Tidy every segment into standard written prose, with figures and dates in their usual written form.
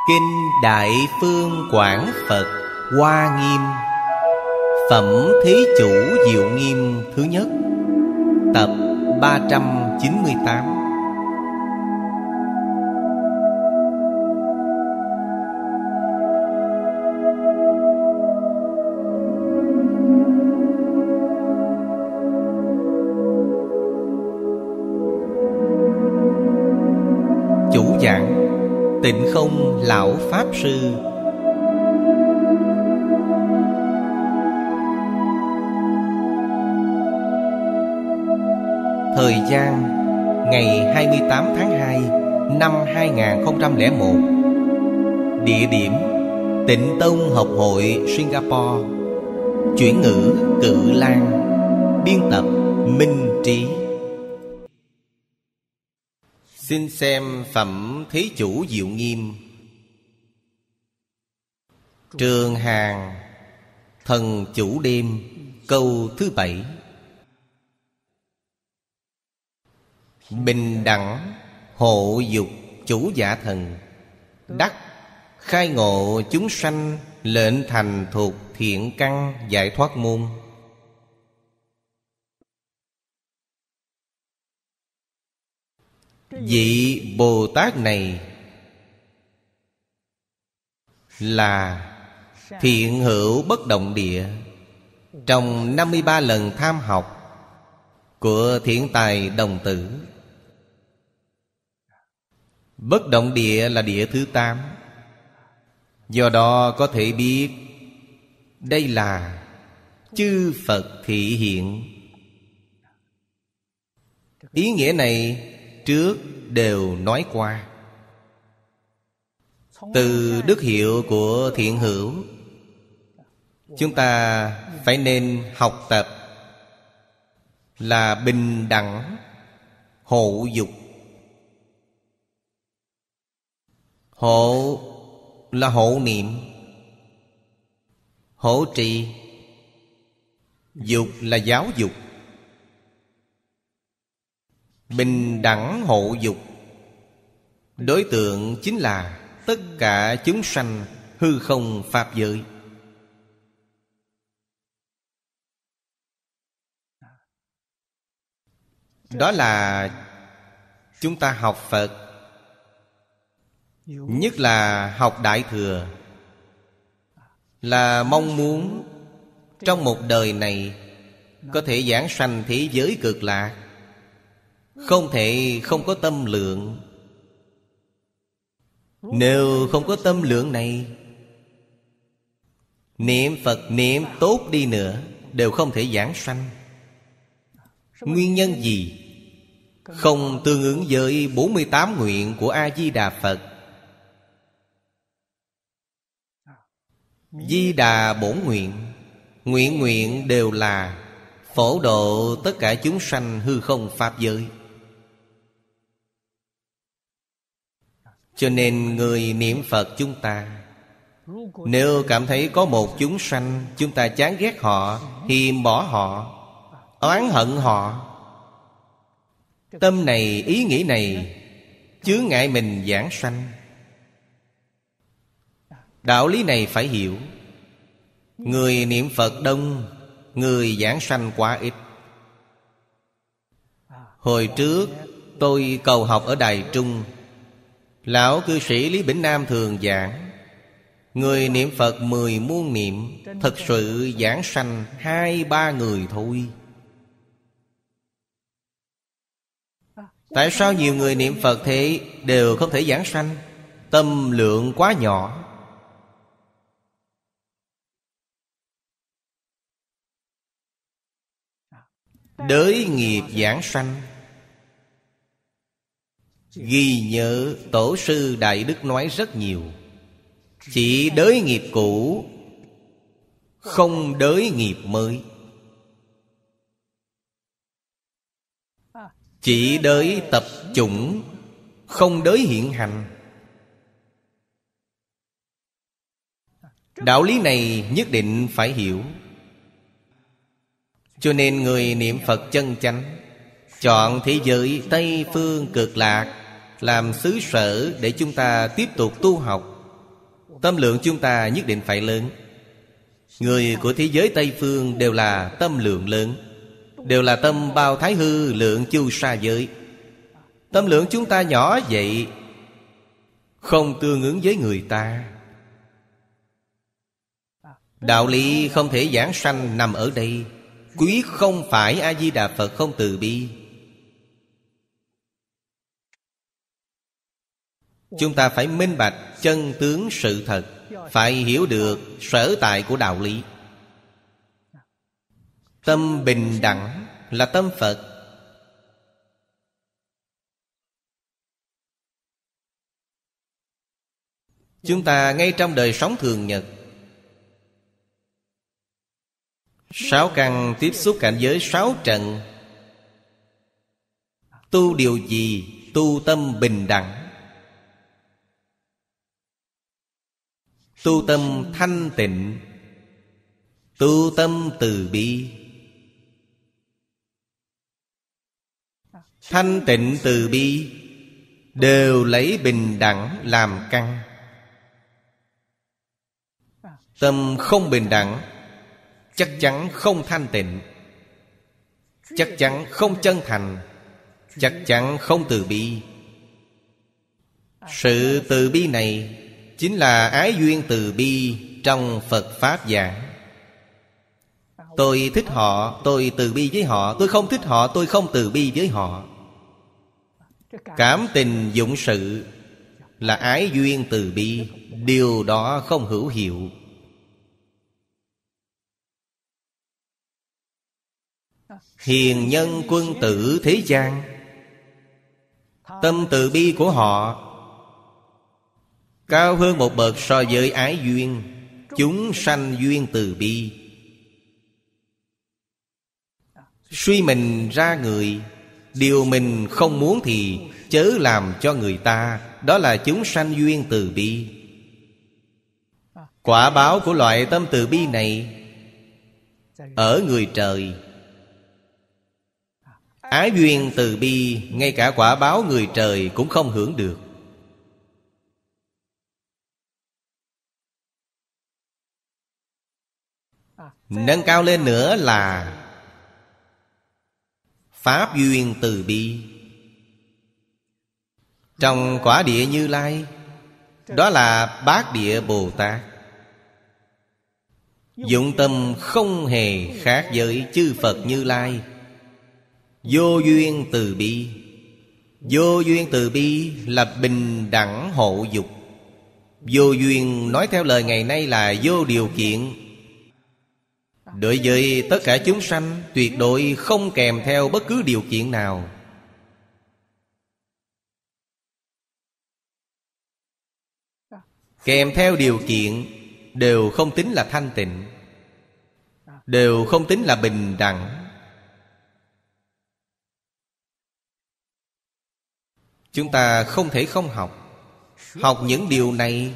Kinh Đại Phương Quảng Phật Hoa Nghiêm. Phẩm Thí Chủ Diệu Nghiêm thứ nhất. Tập 398. Chủ giảng Tịnh Không Lão Pháp Sư. Thời gian ngày 28 tháng 2 năm 2001. Địa điểm Tịnh Tông Học hội Singapore. Chuyển ngữ Cự Lan. Biên tập Minh Trí. Xin xem Phẩm Thí Chủ Diệu Nghiêm. Trường Hàng Thần Chủ Đêm, câu thứ 7. Bình đẳng hộ dục chủ giả thần, đắc khai ngộ chúng sanh, lệnh thành thuộc thiện căn giải thoát môn. Vị Bồ Tát này là thiện hữu bất động địa trong 53 lần tham học của Thiện Tài Đồng Tử. Bất động địa là địa thứ 8. Do đó có thể biết đây là chư Phật thị hiện. Ý nghĩa này trước đều nói qua. Từ đức hiệu của thiện hữu, chúng ta phải nên học tập là bình đẳng hộ dục. Hộ là hộ niệm, hộ trì. Dục là giáo dục. Bình đẳng hộ dục, đối tượng chính là tất cả chúng sanh hư không pháp giới. Đó là chúng ta học Phật, nhất là học Đại Thừa, là mong muốn trong một đời này có thể giảng sanh thế giới cực lạc. Không thể không có tâm lượng. Nếu không có tâm lượng này, niệm Phật niệm tốt đi nữa đều không thể giảng sanh. Nguyên nhân gì? Không tương ứng với 48 nguyện của A-di-đà Phật. Di Đà bổn nguyện, nguyện nguyện đều là phổ độ tất cả chúng sanh hư không pháp giới. Cho nên người niệm Phật chúng ta, nếu cảm thấy có một chúng sanh chúng ta chán ghét họ, hiềm bỏ họ, oán hận họ, tâm này, ý nghĩ này chướng ngại mình giảng sanh. Đạo lý này phải hiểu. Người niệm Phật đông, người giảng sanh quá ít. Hồi trước tôi cầu học ở Đài Trung, lão cư sĩ Lý Bỉnh Nam thường giảng, người niệm Phật 10 muôn niệm, thật sự giảng sanh 2-3 người thôi. Tại sao nhiều người niệm Phật thế đều không thể giảng sanh? Tâm lượng quá nhỏ. Đới nghiệp giảng sanh. Ghi nhớ Tổ sư Đại Đức nói rất nhiều. Chỉ đới nghiệp cũ, không đới nghiệp mới. Chỉ đới tập chủng, không đới hiện hành. Đạo lý này nhất định phải hiểu. Cho nên người niệm Phật chân chánh chọn thế giới Tây Phương Cực Lạc làm xứ sở để chúng ta tiếp tục tu học. Tâm lượng chúng ta nhất định phải lớn. Người của thế giới Tây Phương đều là tâm lượng lớn, đều là tâm bao thái hư lượng chu sa giới. Tâm lượng chúng ta nhỏ vậy, không tương ứng với người ta. Đạo lý không thể giảng sanh nằm ở đây. Quý không phải A-di-đà Phật không từ bi. Chúng ta phải minh bạch chân tướng sự thật, phải hiểu được sở tại của đạo lý. Tâm bình đẳng là tâm Phật. Chúng ta ngay trong đời sống thường nhật, 6 căn tiếp xúc cảnh giới 6 trận. Tu điều gì? Tu tâm bình đẳng, tu tâm thanh tịnh, tu tâm từ bi. Thanh tịnh từ bi đều lấy bình đẳng làm căn. Tâm không bình đẳng chắc chắn không thanh tịnh, chắc chắn không chân thành, chắc chắn không từ bi. Sự từ bi này chính là ái duyên từ bi trong Phật Pháp giảng. Tôi thích họ, tôi từ bi với họ. Tôi không thích họ, tôi không từ bi với họ. Cảm tình dụng sự là ái duyên từ bi. Điều đó không hữu hiệu. Hiền nhân quân tử thế gian, tâm từ bi của họ cao hơn một bậc so với ái duyên. Chúng sanh duyên từ bi. Suy mình ra người, điều mình không muốn thì chớ làm cho người ta. Đó là chúng sanh duyên từ bi. Quả báo của loại tâm từ bi này ở người trời. Ái duyên từ bi, ngay cả quả báo người trời cũng không hưởng được. Nâng cao lên nữa là Pháp duyên từ bi. Trong quả địa Như Lai, đó là Bát Địa Bồ Tát. Dụng tâm không hề khác với chư Phật Như Lai. Vô duyên từ bi. Vô duyên từ bi là bình đẳng hộ dục. Vô duyên nói theo lời ngày nay là vô điều kiện. Đối với tất cả chúng sanh, tuyệt đối không kèm theo bất cứ điều kiện nào. Kèm theo điều kiện đều không tính là thanh tịnh, đều không tính là bình đẳng. Chúng ta không thể không học. Học những điều này,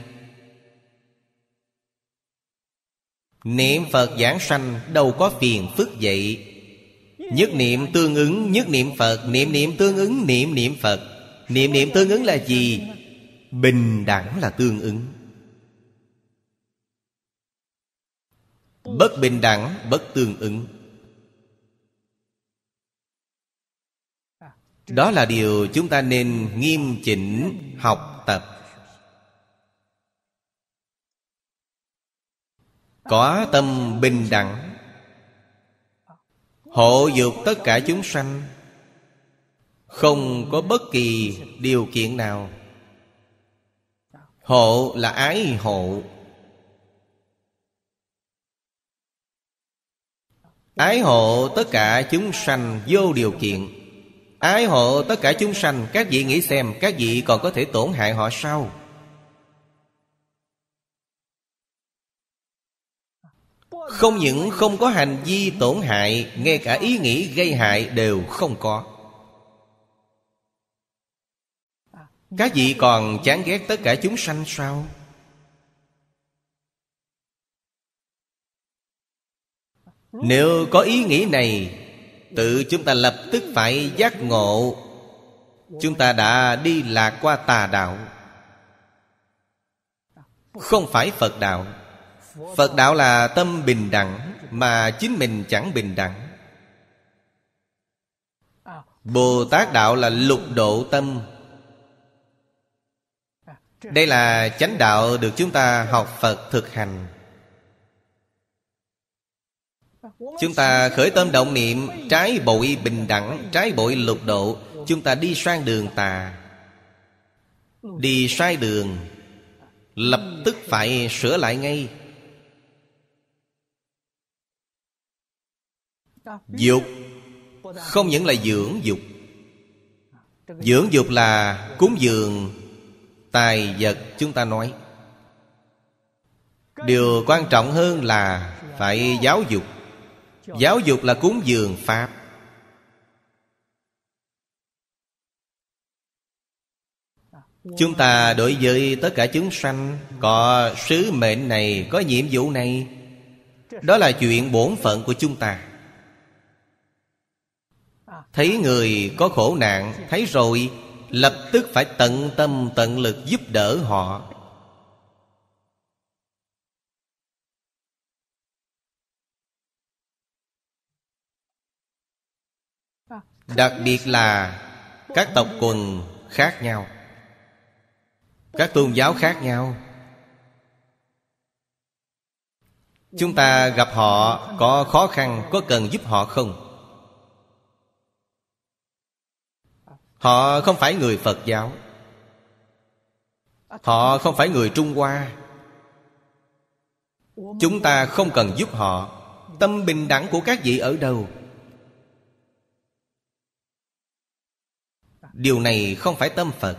niệm Phật giảng sanh đâu có phiền phức vậy. Nhất niệm tương ứng nhất niệm Phật, niệm niệm tương ứng niệm niệm Phật. Niệm niệm tương ứng là gì? Bình đẳng là tương ứng. Bất bình đẳng bất tương ứng. Đó là điều chúng ta nên nghiêm chỉnh học tập. Có tâm bình đẳng, hộ dục tất cả chúng sanh, không có bất kỳ điều kiện nào. Hộ là ái hộ. Ái hộ tất cả chúng sanh vô điều kiện. Ái hộ tất cả chúng sanh. Các vị nghĩ xem, các vị còn có thể tổn hại họ sao? Không những không có hành vi tổn hại, ngay cả ý nghĩ gây hại đều không có. Các vị còn chán ghét tất cả chúng sanh sao? Nếu có ý nghĩ này, tự chúng ta lập tức phải giác ngộ, chúng ta đã đi lạc qua tà đạo. Không phải Phật đạo. Phật đạo là tâm bình đẳng, mà chính mình chẳng bình đẳng. Bồ Tát đạo là lục độ tâm. Đây là chánh đạo được chúng ta học Phật thực hành. Chúng ta khởi tâm động niệm trái bội bình đẳng, trái bội lục độ, chúng ta đi sang đường tà, đi sai đường, lập tức phải sửa lại ngay. Dục không những là dưỡng dục. Dưỡng dục là cúng dường tài vật chúng ta nói. Điều quan trọng hơn là phải giáo dục. Giáo dục là cúng dường Pháp. Chúng ta đối với tất cả chúng sanh có sứ mệnh này, có nhiệm vụ này. Đó là chuyện bổn phận của chúng ta. Thấy người có khổ nạn, thấy rồi lập tức phải tận tâm tận lực giúp đỡ họ. Đặc biệt là các tộc quần khác nhau, các tôn giáo khác nhau. Chúng ta gặp họ có khó khăn, có cần giúp họ không? Họ không phải người Phật giáo, họ không phải người Trung Hoa. Chúng ta không cần giúp họ. Tâm bình đẳng của các vị ở đâu? Điều này không phải tâm Phật.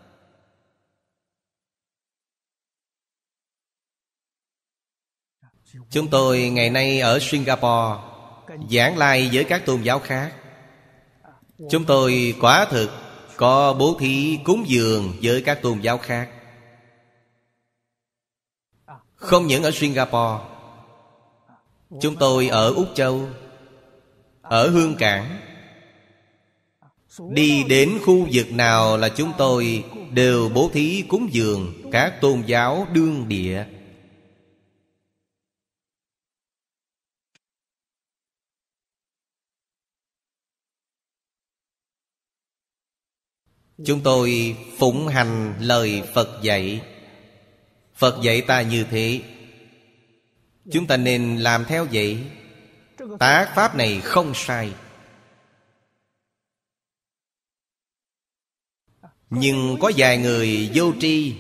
Chúng tôi ngày nay ở Singapore giảng lai với các tôn giáo khác. Chúng tôi quả thực có bố thí cúng dường với các tôn giáo khác. Không những ở Singapore, chúng tôi ở Úc Châu, ở Hương Cảng. Đi đến khu vực nào là chúng tôi đều bố thí cúng dường các tôn giáo đương địa. Chúng tôi phụng hành lời Phật dạy. Phật dạy ta như thế, chúng ta nên làm theo vậy. Tác pháp này không sai. Nhưng có vài người vô tri,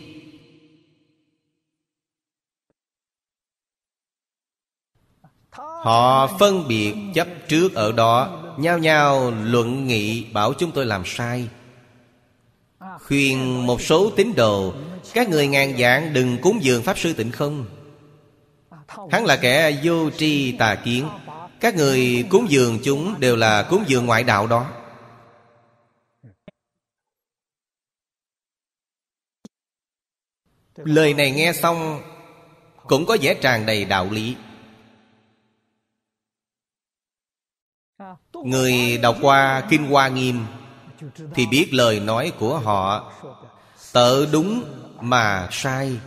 họ phân biệt chấp trước ở đó, nhao nhao luận nghị bảo chúng tôi làm sai. Khuyên một số tín đồ, các người ngàn vạn đừng cúng dường Pháp Sư Tịnh Không. Hắn là kẻ vô tri tà kiến. Các người cúng dường chúng đều là cúng dường ngoại đạo đó. Lời này nghe xong cũng có vẻ tràn đầy đạo lý. Người đọc qua Kinh Hoa Nghiêm thì biết lời nói của họ tợ đúng mà sai.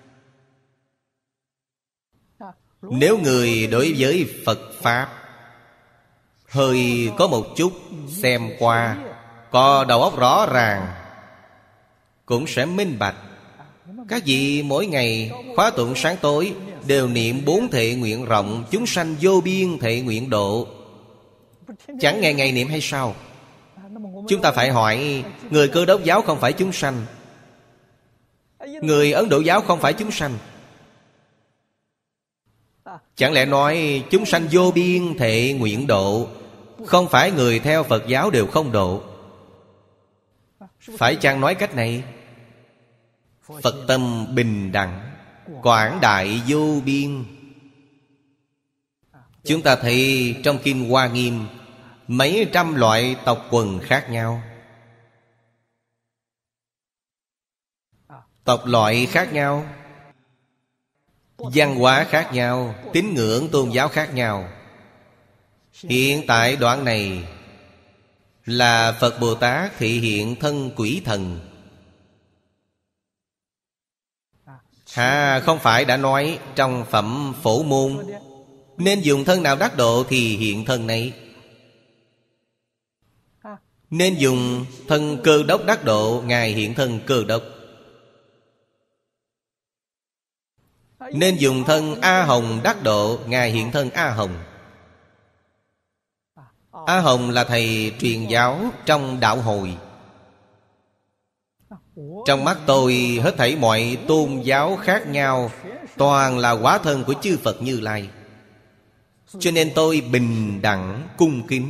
Nếu người đối với Phật Pháp hơi có một chút xem qua, có đầu óc rõ ràng, cũng sẽ minh bạch. Các vị mỗi ngày khóa tụng sáng tối đều niệm 4 thệ nguyện rộng, chúng sanh vô biên thệ nguyện độ. Chẳng ngày ngày niệm hay sao? Chúng ta phải hỏi, người Cơ Đốc giáo không phải chúng sanh, người Ấn Độ giáo không phải chúng sanh, chẳng lẽ nói chúng sanh vô biên thệ nguyện độ, không phải người theo Phật giáo đều không độ? Phải chăng nói cách này? Phật tâm bình đẳng, quảng đại vô biên. Chúng ta thấy trong Kinh Hoa Nghiêm mấy trăm loại tộc quần khác nhau, tộc loại khác nhau, văn hóa khác nhau, tín ngưỡng tôn giáo khác nhau. Hiện tại đoạn này là Phật Bồ Tát thị hiện thân quỷ thần, Không phải đã nói trong phẩm Phổ Môn, nên dùng thân nào đắc độ thì hiện thân này. Nên dùng thân Cơ Đốc đắc độ, Ngài hiện thân Cơ Đốc. Nên dùng thân A Hồng đắc độ, Ngài hiện thân A Hồng. A Hồng là thầy truyền giáo trong đạo Hồi. Trong mắt tôi, hết thảy mọi tôn giáo khác nhau toàn là hóa thân của chư Phật Như Lai. Cho nên tôi bình đẳng cung kính,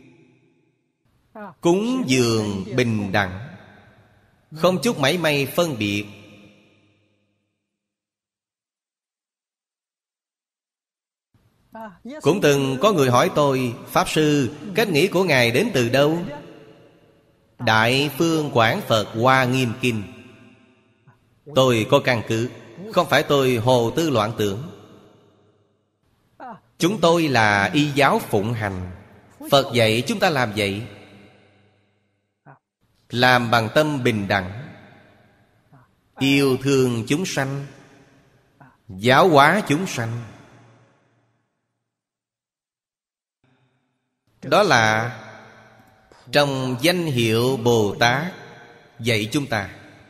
cúng dường bình đẳng, không chút mảy may phân biệt. Cũng từng có người hỏi tôi: Pháp Sư, cách nghĩ của Ngài đến từ đâu? Đại Phương Quảng Phật Hoa Nghiêm Kinh. Tôi có căn cứ, không phải tôi hồ tư loạn tưởng. Chúng tôi là y giáo phụng hành. Phật dạy chúng ta làm vậy, làm bằng tâm bình đẳng, yêu thương chúng sanh, giáo hóa chúng sanh. Đó là trong danh hiệu Bồ Tát dạy chúng ta.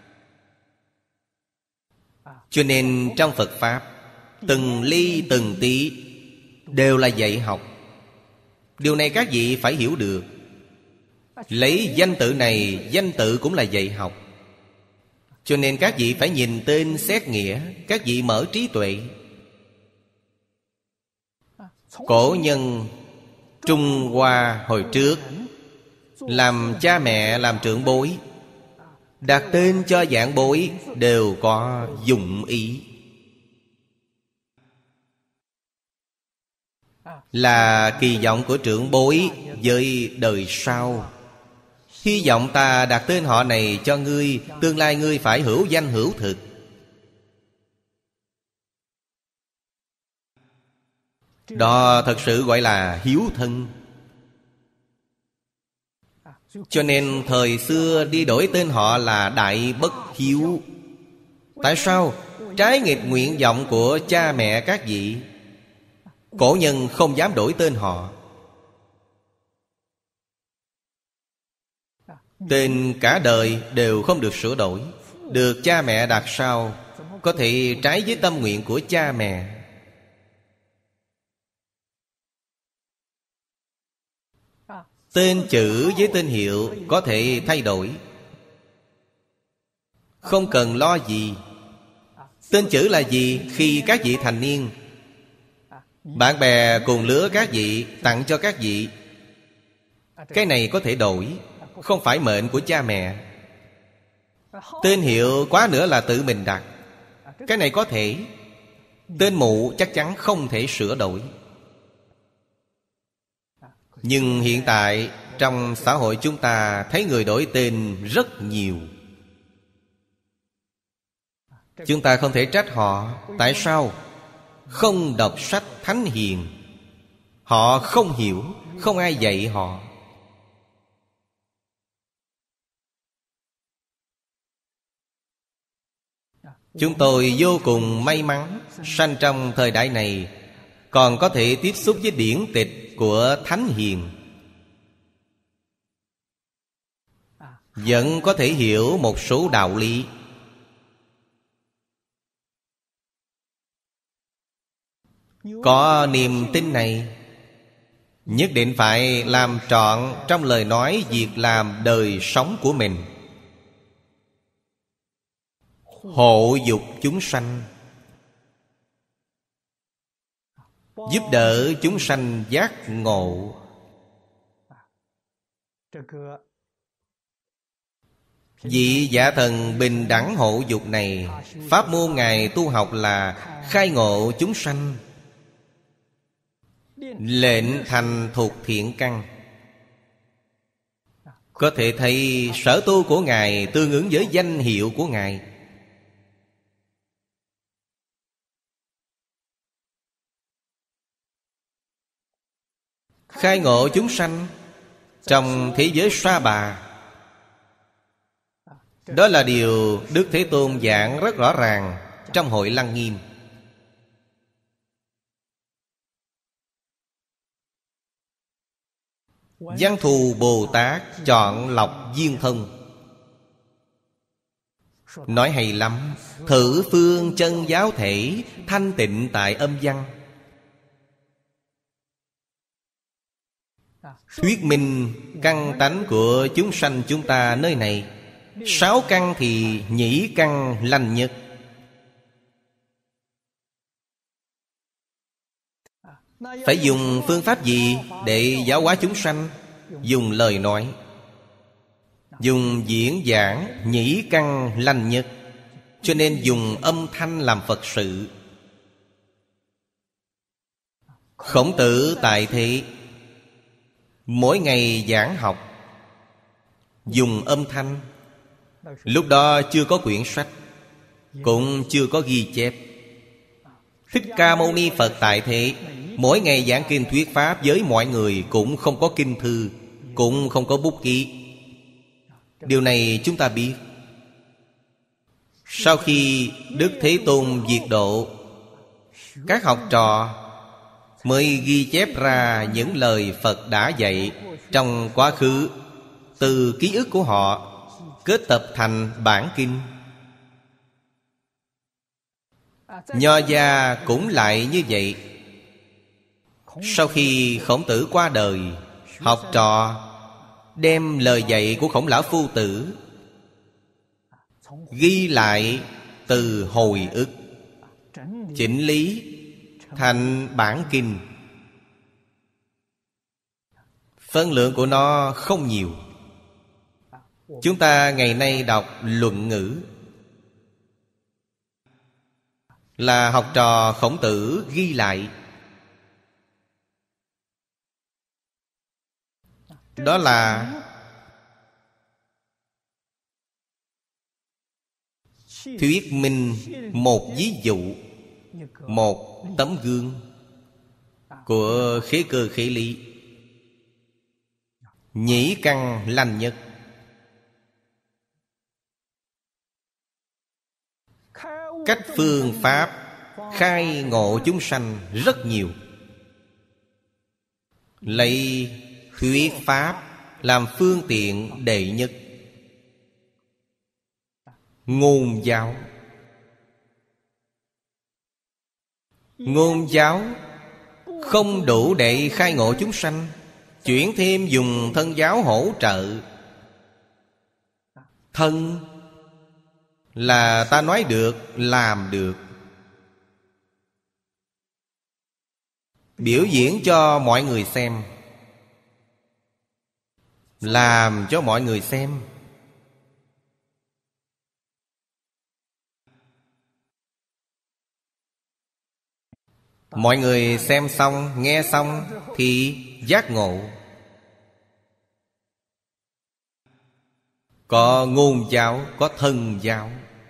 Cho nên trong Phật Pháp, từng ly từng tí đều là dạy học. Điều này các vị phải hiểu được. Lấy danh tự này, danh tự cũng là dạy học. Cho nên các vị phải nhìn tên xét nghĩa, các vị mở trí tuệ. Cổ nhân Trung Hoa hồi trước làm cha mẹ, làm trưởng bối, đặt tên cho vạn bối đều có dụng ý, là kỳ vọng của trưởng bối với đời sau. Hy vọng ta đặt tên họ này cho ngươi, tương lai ngươi phải hữu danh hữu thực. Đó thật sự gọi là hiếu thân. Cho nên thời xưa đi đổi tên họ là Đại Bất Hiếu. Tại sao? Trái nghịch nguyện vọng của cha mẹ các vị. Cổ nhân không dám đổi tên họ. Tên cả đời đều không được sửa đổi, được cha mẹ đặt sau, có thể trái với tâm nguyện của cha mẹ. Tên chữ với tên hiệu có thể thay đổi, không cần lo gì. Tên chữ là gì? Khi các vị thành niên, bạn bè cùng lứa các vị tặng cho các vị, cái này có thể đổi, không phải mệnh của cha mẹ. Tên hiệu quá nữa là tự mình đặt, cái này có thể. Tên mụ chắc chắn không thể sửa đổi. Nhưng hiện tại trong xã hội chúng ta thấy người đổi tên rất nhiều. Chúng ta không thể trách họ. Tại sao? Không đọc sách thánh hiền, họ không hiểu, không ai dạy họ. Chúng tôi vô cùng may mắn sanh trong thời đại này, còn có thể tiếp xúc với điển tịch của thánh hiền, vẫn có thể hiểu một số đạo lý. Có niềm tin này, nhất định phải làm trọn trong lời nói, việc làm, đời sống của mình, hộ dục chúng sanh, giúp đỡ chúng sanh giác ngộ. Vị Dạ Thần bình đẳng hộ dục này, pháp môn Ngài tu học là khai ngộ chúng sanh, lệnh thành thuộc thiện căn. Có thể thấy sở tu của Ngài tương ứng với danh hiệu của Ngài. Khai ngộ chúng sanh trong thế giới Sa Bà, đó là điều Đức Thế Tôn giảng rất rõ ràng. trong hội Lăng Nghiêm. Văn Thù Bồ Tát chọn lọc viên thông, nói hay lắm. Thử phương chân giáo thể, thanh tịnh tại âm văn. Thuyết minh căn tánh của chúng sanh chúng ta nơi này. 6 căn thì nhĩ căn lành nhất. Phải dùng phương pháp gì để giáo hóa chúng sanh? Dùng lời nói, dùng diễn giảng, nhĩ căn lành nhất. Cho nên dùng âm thanh làm Phật sự. Khổng Tử tại thế, mỗi ngày giảng học, dùng âm thanh. Lúc đó chưa có quyển sách, cũng chưa có ghi chép. Thích Ca Mâu Ni Phật tại thế, mỗi ngày giảng kinh thuyết pháp với mọi người, cũng không có kinh thư, cũng không có bút ký. Điều này chúng ta biết. Sau khi Đức Thế Tôn diệt độ, các học trò mới ghi chép ra những lời Phật đã dạy trong quá khứ, từ ký ức của họ kết tập thành bản kinh. Nho gia cũng lại như vậy. Sau khi Khổng Tử qua đời, học trò đem lời dạy của Khổng Lão Phu Tử ghi lại từ hồi ức, chỉnh lý thành bản kinh. Phân lượng của nó không nhiều. Chúng ta ngày nay đọc Luận Ngữ là học trò Khổng Tử ghi lại. Đó là thuyết minh một ví dụ, một tấm gương của khế cơ khế lý. Nhĩ căn lành nhất. Cách phương pháp khai ngộ chúng sanh rất nhiều. Lấy thuyết pháp làm phương tiện đệ nhất. Ngôn giáo. Ngôn giáo không đủ để khai ngộ chúng sanh, chuyển thêm dùng thân giáo hỗ trợ. Thân là ta nói được, làm được, biểu diễn cho mọi người xem, làm cho mọi người xem. Mọi người xem xong, nghe xong thì giác ngộ. Có ngôn giáo, có thân giáo.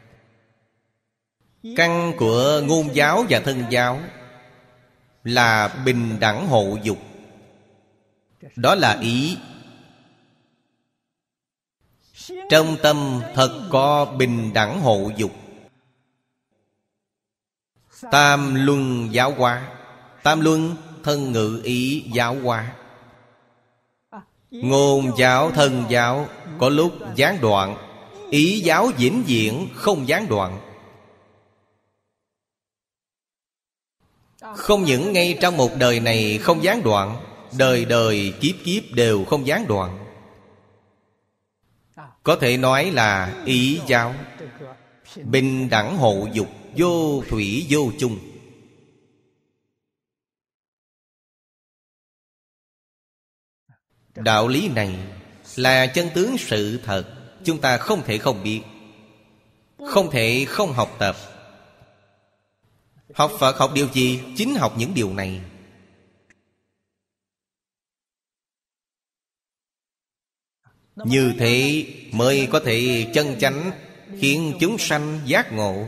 Căn của ngôn giáo và thân giáo là bình đẳng hộ dục. Đó là ý. Trong tâm thật có bình đẳng hộ dục. Tam luân giáo hóa. Tam luân thân ngữ ý giáo hóa. Ngôn giáo thân giáo có lúc gián đoạn, ý giáo vĩnh viễn không gián đoạn. Không những ngay trong một đời này không gián đoạn, đời đời kiếp kiếp đều không gián đoạn. Có thể nói là ý giáo bình đẳng hộ dục, vô thủy vô chung. Đạo lý này là chân tướng sự thật, chúng ta không thể không biết, không thể không học tập. Học Phật học điều gì? Chính học những điều này. Như thế mới có thể chân chánh khiến chúng sanh giác ngộ.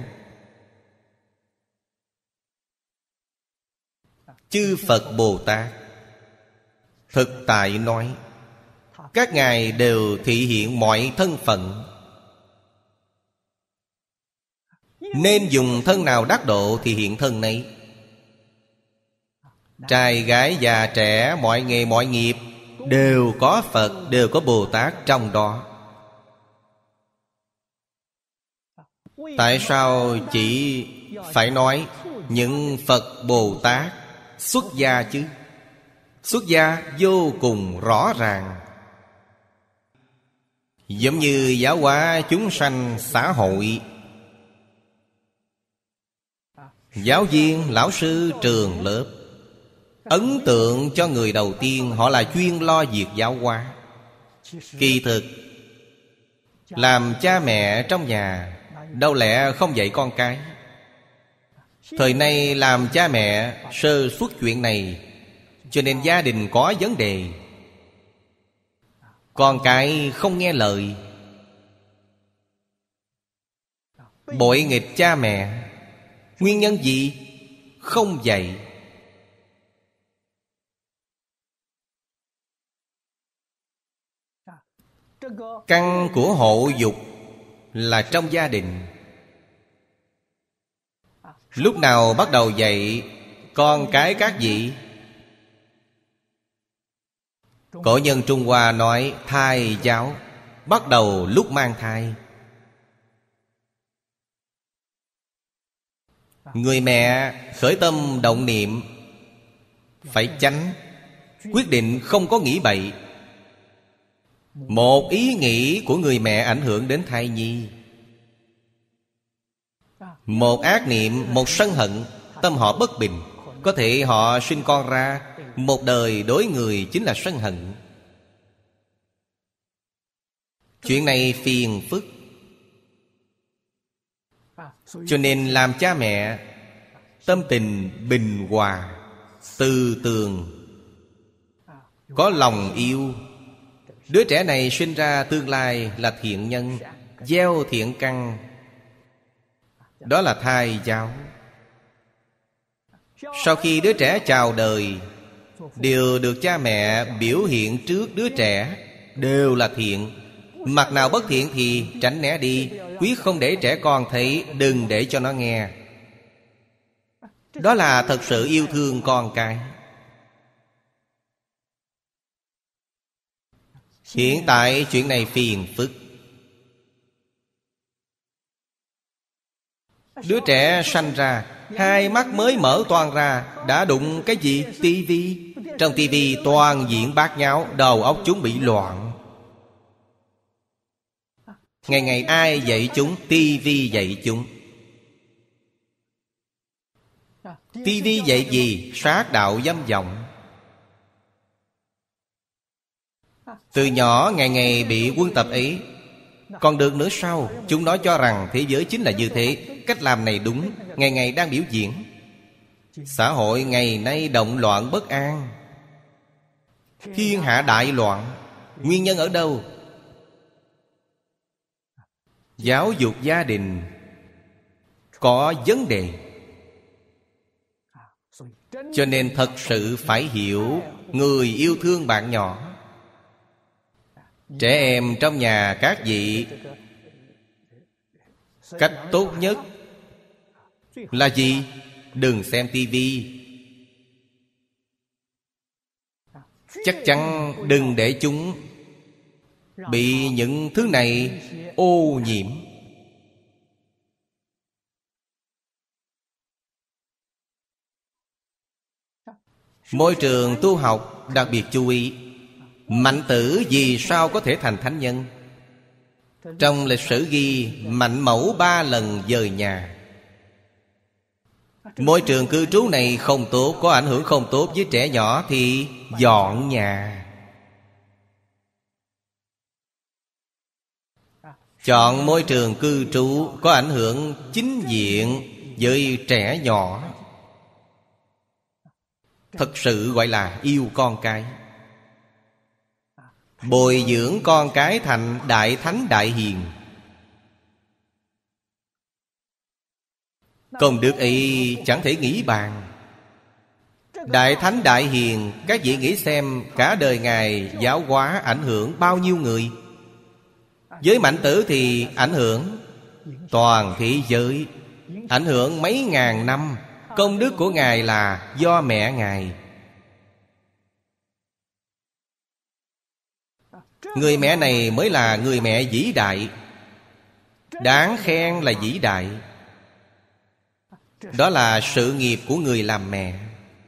Chư Phật Bồ Tát thực tại nói, các ngài đều thị hiện mọi thân phận. Nên dùng thân nào đắc độ thì hiện thân nấy. Trai gái già trẻ, mọi nghề mọi nghiệp đều có Phật, đều có Bồ Tát trong đó. Tại sao chỉ phải nói những Phật Bồ Tát xuất gia chứ? Xuất gia vô cùng rõ ràng. Giống như giáo hóa chúng sanh xã hội. Giáo viên, lão sư, trường lớp ấn tượng cho người đầu tiên họ là chuyên lo việc giáo hóa. Kỳ thực làm cha mẹ trong nhà đâu lẽ không dạy con cái. Thời nay làm cha mẹ sơ suất chuyện này, cho nên gia đình có vấn đề. Con cái không nghe lời, bội nghịch cha mẹ. Nguyên nhân gì? Không dạy. Căn của hộ dục là trong gia đình. Lúc nào bắt đầu dạy con cái các vị? Cổ nhân Trung Hoa nói thai giáo, bắt đầu lúc mang thai. Người mẹ khởi tâm động niệm phải chánh, quyết định không có nghĩ bậy. Một ý nghĩ của người mẹ ảnh hưởng đến thai nhi. Một ác niệm, một sân hận, tâm họ bất bình, có thể họ sinh con ra một đời đối người chính là sân hận. Chuyện này phiền phức. Cho nên làm cha mẹ tâm tình bình hòa, từ tường, có lòng yêu. Đứa trẻ này sinh ra tương lai là thiện nhân, gieo thiện căn. Đó là thai giáo. Sau khi đứa trẻ chào đời, đều được cha mẹ biểu hiện trước đứa trẻ đều là thiện. Mặt nào bất thiện thì tránh né đi, quyết không để trẻ con thấy, đừng để cho nó nghe. Đó là thật sự yêu thương con cái. Hiện tại chuyện này phiền phức. Đứa trẻ sanh ra, hai mắt mới mở toang ra, đã đụng cái gì? Tivi. Trong tivi toàn diện bát nháo, đầu óc chúng bị loạn. Ngày ngày ai dạy chúng? Tivi dạy chúng. Tivi dạy gì? Sát đạo dâm vọng. Từ nhỏ ngày ngày bị quân tập ấy. Còn được nữa sao? Chúng nó cho rằng thế giới chính là như thế, cách làm này đúng, ngày ngày đang biểu diễn. Xã hội ngày nay động loạn bất an, thiên hạ đại loạn. Nguyên nhân ở đâu? Giáo dục gia đình có vấn đề. Cho nên thật sự phải hiểu người yêu thương bạn nhỏ. Trẻ em trong nhà các vị, cách tốt nhất là gì? Đừng xem tivi. Chắc chắn đừng để chúng bị những thứ này ô nhiễm. Môi trường tu học đặc biệt chú ý. Mạnh tử vì sao có thể thành thánh nhân? Trong lịch sử ghi Mạnh Mẫu 3 lần dời nhà. Môi trường cư trú này không tốt, có ảnh hưởng không tốt với trẻ nhỏ thì dọn nhà. Chọn môi trường cư trú có ảnh hưởng chính diện với trẻ nhỏ. Thật sự gọi là yêu con cái. Bồi dưỡng con cái thành đại thánh đại hiền. Công đức ấy chẳng thể nghĩ bàn. Đại thánh đại hiền, các vị nghĩ xem cả đời Ngài giáo hóa ảnh hưởng bao nhiêu người. Với Mạnh Tử thì ảnh hưởng toàn thế giới. ảnh hưởng mấy ngàn năm. Công đức của Ngài là do mẹ Ngài. Người mẹ này mới là người mẹ vĩ đại, đáng khen là vĩ đại. Đó là sự nghiệp của người làm mẹ.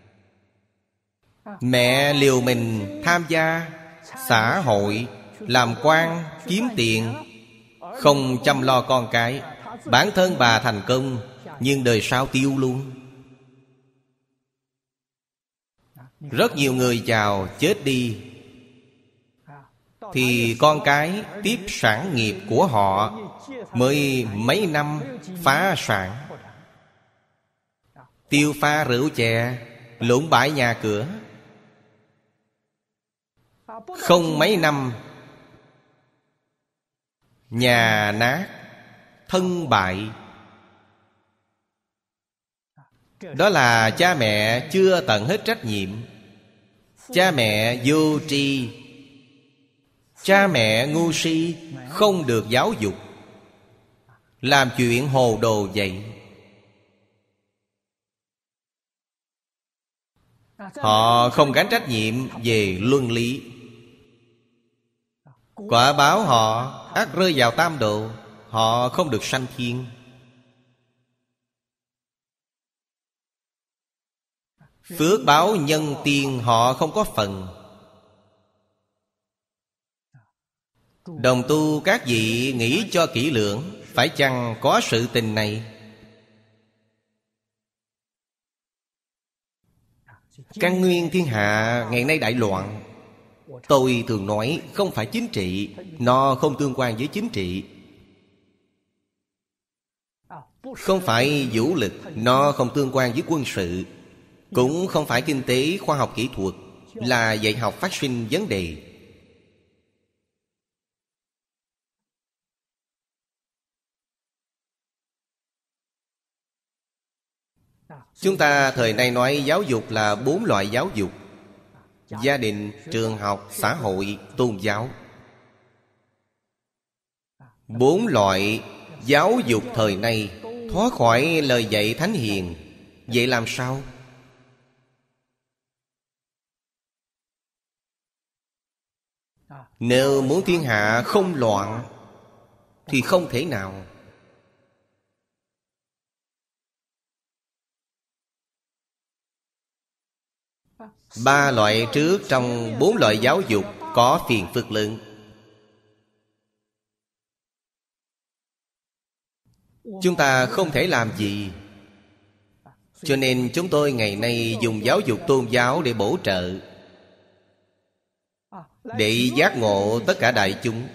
Mẹ liều mình tham gia xã hội, làm quan, kiếm tiền, không chăm lo con cái. Bản thân bà thành công, nhưng đời sau tiêu luôn. Rất nhiều người giàu chết đi, thì con cái tiếp sản nghiệp của họ mới mấy năm phá sản, tiêu pha rượu chè, lụng bại nhà cửa. Không mấy năm nhà nát, thân bại. Đó là cha mẹ chưa tận hết trách nhiệm. Cha mẹ vô tri, cha mẹ ngu si, không được giáo dục, làm chuyện hồ đồ vậy. Họ không gánh trách nhiệm về luân lý. Quả báo họ ắt rơi vào tam độ. Họ không được sanh thiên. Phước báo nhân tiên họ không có phần. Đồng tu các vị nghĩ cho kỹ lưỡng, phải chăng có sự tình này? Căn nguyên thiên hạ ngày nay đại loạn. Tôi thường nói không phải chính trị, nó không tương quan với chính trị. Không phải vũ lực, nó không tương quan với quân sự. Cũng không phải kinh tế, khoa học kỹ thuật, là dạy học phát sinh vấn đề. Chúng ta thời nay nói giáo dục là 4 loại giáo dục: gia đình, trường học, xã hội, tôn giáo. 4 loại giáo dục thời nay thoát khỏi lời dạy thánh hiền. Vậy làm sao? Nếu muốn thiên hạ không loạn thì không thể nào. Ba loại trước trong 4 loại giáo dục có phiền phức lớn. Chúng ta không thể làm gì. Cho nên chúng tôi ngày nay dùng giáo dục tôn giáo để bổ trợ, để giác ngộ tất cả đại chúng.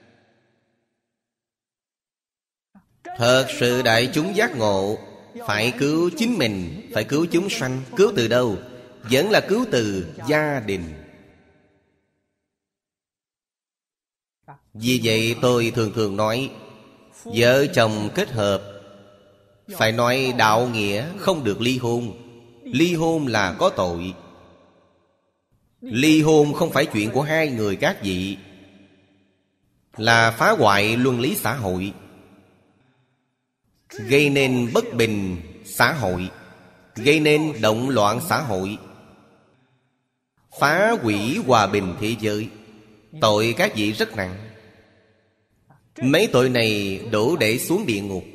Thật sự đại chúng giác ngộ, phải cứu chính mình, phải cứu chúng sanh. Cứu từ đâu? Vẫn là cứu từ gia đình. Vì vậy tôi thường nói, vợ chồng kết hợp phải nói đạo nghĩa, không được ly hôn. Ly hôn là có tội. Ly hôn không phải chuyện của hai người các vị, là phá hoại luân lý xã hội, gây nên bất bình xã hội, gây nên động loạn xã hội, phá hủy hòa bình thế giới. Tội các vị rất nặng. Mấy tội này đủ để xuống địa ngục.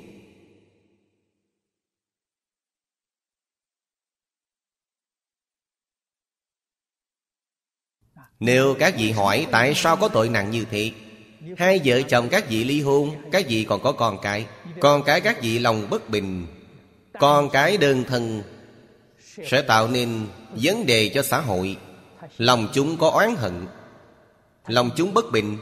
Nếu các vị hỏi tại sao có tội nặng như thế, hai vợ chồng các vị ly hôn, các vị còn có con cái. Con cái các vị lòng bất bình, con cái đơn thân, sẽ tạo nên vấn đề cho xã hội. Lòng chúng có oán hận, lòng chúng bất bình.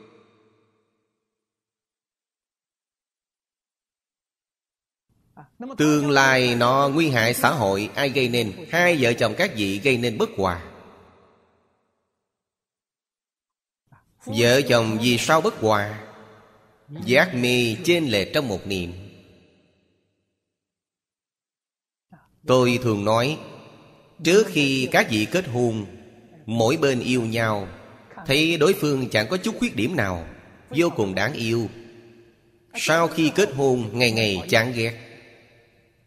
Tương lai nó nguy hại xã hội. Ai gây nên? Hai vợ chồng các vị gây nên bất hòa. Vợ chồng vì sao bất hòa? Giác mê chênh lệch trong một niệm. Tôi thường nói, trước khi các vị kết hôn, mỗi bên yêu nhau, thấy đối phương chẳng có chút khuyết điểm nào, vô cùng đáng yêu. Sau khi kết hôn, ngày ngày chán ghét.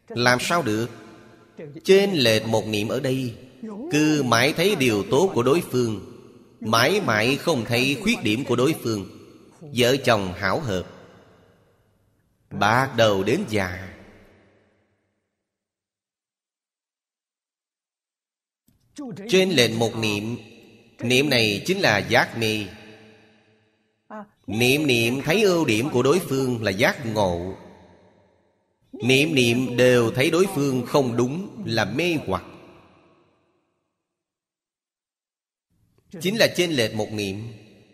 Làm sao được? Chênh lệch một niệm ở đây, cứ mãi thấy điều tốt của đối phương, mãi mãi không thấy khuyết điểm của đối phương. Vợ chồng hảo hợp, bạc đầu đến già. Chênh lệch một niệm, niệm này chính là giác mê. Niệm niệm thấy ưu điểm của đối phương là giác ngộ. Niệm niệm đều thấy đối phương không đúng là mê hoặc. Chính là chênh lệch một niệm.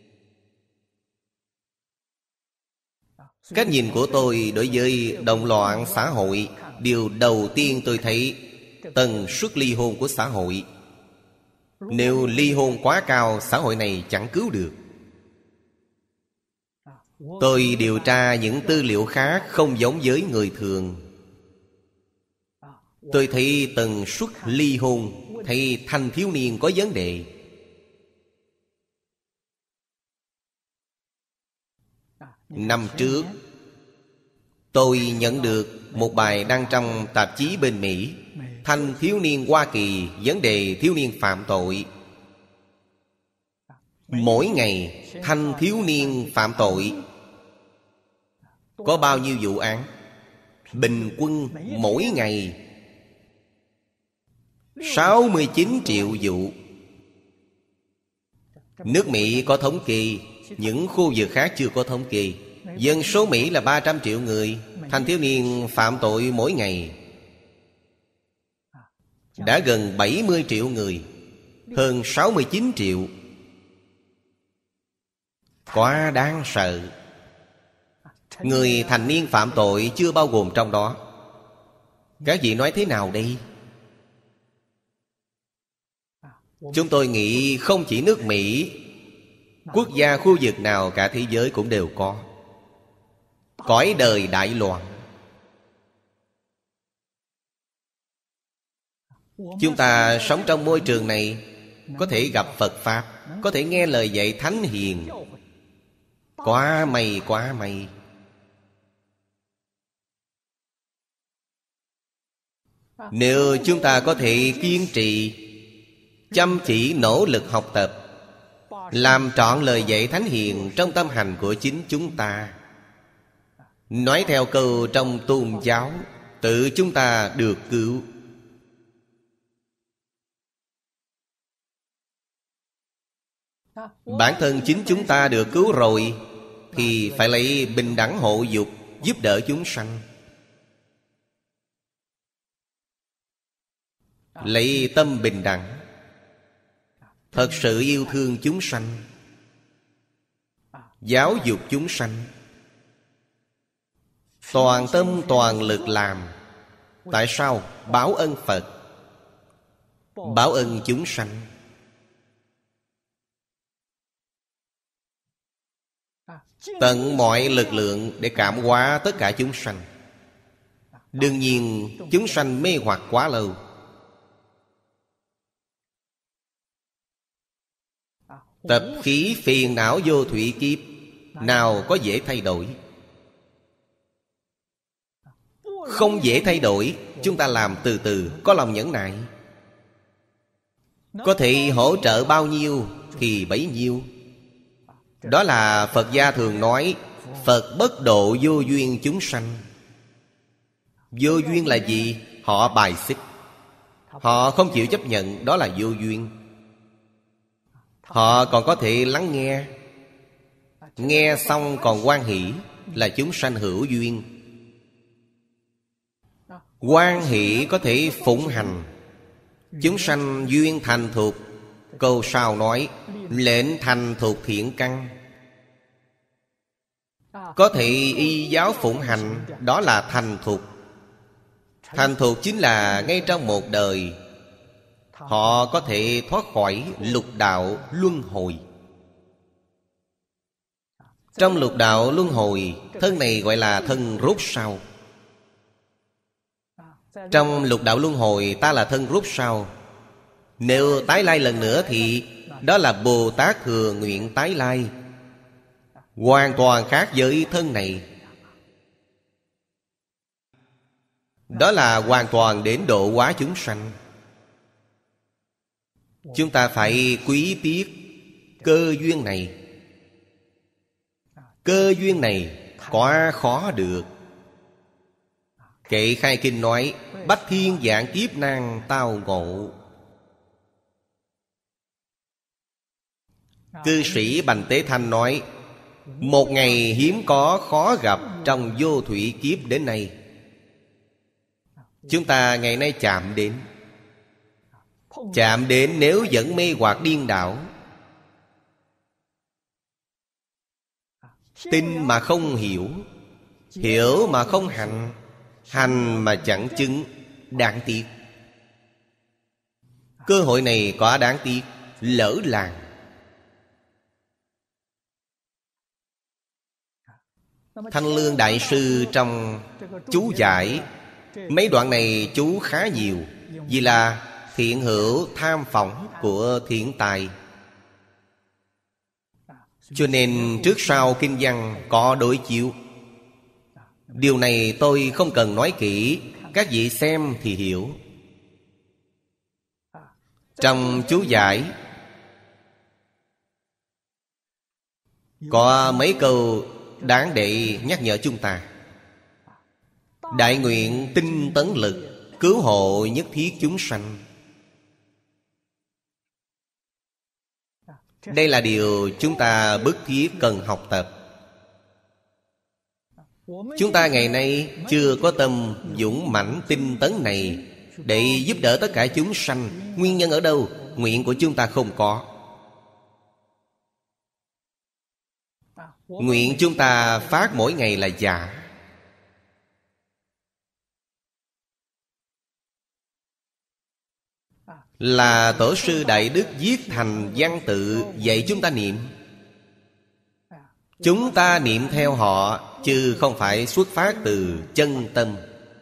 Cách nhìn của tôi đối với động loạn xã hội, điều đầu tiên tôi thấy tần suất ly hôn của xã hội. Nếu ly hôn quá cao, xã hội này chẳng cứu được. Tôi điều tra những tư liệu khác không giống với người thường. Tôi thấy tần suất ly hôn, thấy thanh thiếu niên có vấn đề. Năm trước tôi nhận được một bài đăng trong tạp chí bên Mỹ, thanh thiếu niên Hoa Kỳ, vấn đề thiếu niên phạm tội. Mỗi ngày thanh thiếu niên phạm tội có bao nhiêu vụ án? Bình quân mỗi ngày 69 triệu vụ. Nước Mỹ có thống kê, những khu vực khác chưa có thống kê. Dân số Mỹ là 300 triệu người. Thanh thiếu niên phạm tội mỗi ngày đã gần 70 triệu người, hơn 69 triệu. Quá đáng sợ. Người thành niên phạm tội chưa bao gồm trong đó. Các vị nói thế nào đây? Chúng tôi nghĩ không chỉ nước Mỹ, quốc gia khu vực nào cả thế giới cũng đều có. Cõi đời đại loạn. Chúng ta sống trong môi trường này, có thể gặp Phật Pháp, có thể nghe lời dạy thánh hiền. Quá may, quá may. Nếu chúng ta có thể kiên trì, chăm chỉ nỗ lực học tập, làm trọn lời dạy thánh hiền trong tâm hành của chính chúng ta. Nói theo câu trong tôn giáo, tự chúng ta được cứu. Bản thân chính chúng ta được cứu rồi, thì phải lấy bình đẳng hộ dục, giúp đỡ chúng sanh. Lấy tâm bình đẳng, thật sự yêu thương chúng sanh, giáo dục chúng sanh, toàn tâm toàn lực làm. Tại sao? Báo ân Phật, báo ân chúng sanh. Tận mọi lực lượng để cảm hóa tất cả chúng sanh. Đương nhiên chúng sanh mê hoặc quá lâu. Tập khí phiền não vô thủy kiếp, nào có dễ thay đổi? Không dễ thay đổi. Chúng ta làm từ từ, có lòng nhẫn nại. Có thể hỗ trợ bao nhiêu thì bấy nhiêu. Đó là Phật gia thường nói, Phật bất độ vô duyên chúng sanh. Vô duyên là gì? Họ bài xích, họ không chịu chấp nhận, đó là vô duyên. Họ còn có thể lắng nghe, nghe xong còn hoan hỷ, là chúng sanh hữu duyên. Hoan hỷ có thể phụng hành, chúng sanh duyên thành thục. Câu sau nói, lệnh thành thục thiện căn. Có thể y giáo phụng hành, đó là thành thục. Thành thục chính là ngay trong một đời họ có thể thoát khỏi lục đạo luân hồi. Trong lục đạo luân hồi, thân này gọi là thân rốt sau. Trong lục đạo luân hồi, ta là thân rốt sau. Nếu tái lai lần nữa thì đó là Bồ Tát thừa nguyện tái lai, hoàn toàn khác với thân này. Đó là hoàn toàn đến độ hóa chúng sanh. Chúng ta phải quý tiếc cơ duyên này. Cơ duyên này quá khó được. Kệ Khai Kinh nói: bách thiên vạn kiếp nan tao ngộ. Cư sĩ Bành Tế Thanh nói: một ngày hiếm có khó gặp trong vô thủy kiếp đến nay. Chúng ta ngày nay chạm đến. Chạm đến nếu vẫn mê hoặc điên đảo, tin mà không hiểu, hiểu mà không hành, hành mà chẳng chứng, đáng tiếc. Cơ hội này có đáng tiếc, lỡ làng. Thanh Lương Đại Sư trong chú giải, mấy đoạn này chú khá nhiều, vì là thiện hữu tham phỏng của thiện tài, cho nên trước sau kinh văn có đối chiếu. Điều này tôi không cần nói kỹ, các vị xem thì hiểu. Trong chú giải có mấy câu đáng để nhắc nhở chúng ta. Đại nguyện tinh tấn lực, cứu hộ nhất thiết chúng sanh. Đây là điều chúng ta bức thiết cần học tập. Chúng ta ngày nay chưa có tâm dũng mãnh tinh tấn này để giúp đỡ tất cả chúng sanh. Nguyên nhân ở đâu? Nguyện của chúng ta không có. Nguyện chúng ta phát mỗi ngày là giả. Là Tổ sư Đại Đức viết thành văn tự dạy chúng ta niệm. Chúng ta niệm theo họ, chứ không phải xuất phát từ chân tâm.